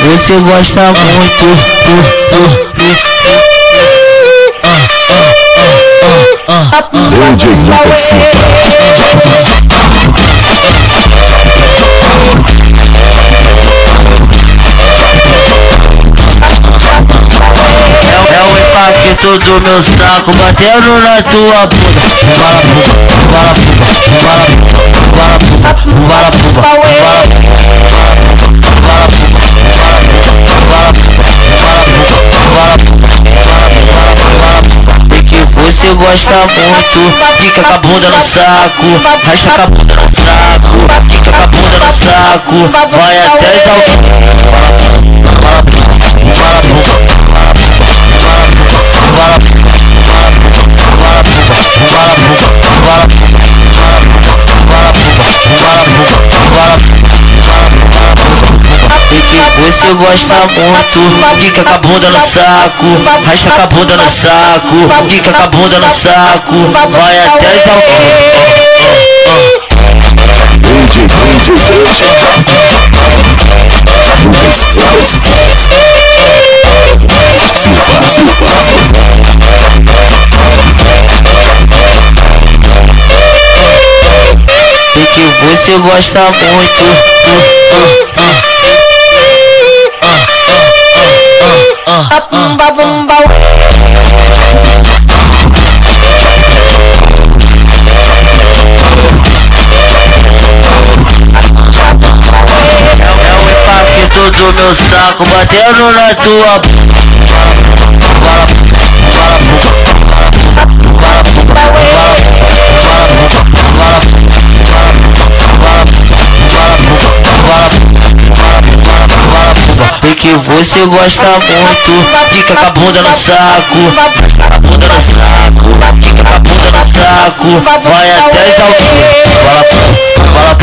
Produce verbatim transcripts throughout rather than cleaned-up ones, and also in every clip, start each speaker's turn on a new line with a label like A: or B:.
A: você gosta muito.
B: D J Lucas Silva.
A: É o impacto do meu saco batendo na tua bunda. Bala bala bala bala bala você gosta muito, fica com a bunda no saco, rasta com a bunda no saco, fica com a bunda no saco, vai até exaltar. Você gosta muito, fica com a bunda no saco, rasta com a bunda no saco, fica com a bunda no saco, vai até exaltar.
B: D J Lucas Silva, Silva.
A: E que você gosta muito.
C: Bumba bumba.
A: É o impacto do meu saco batendo na tua e que você gosta muito, fica com a bunda no saco, a bunda no saco, fica com a bunda no saco, vai até exaltar. Fala,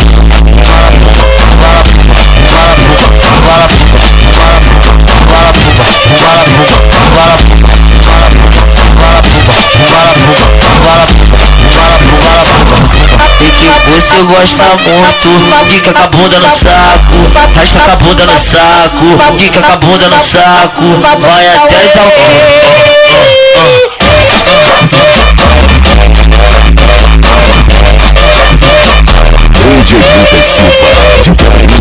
A: você gosta muito, fica com a bunda no saco, rasta com a bunda no saco, fica com a bunda no saco, vai até exaltar.
B: D J Lucas Silva.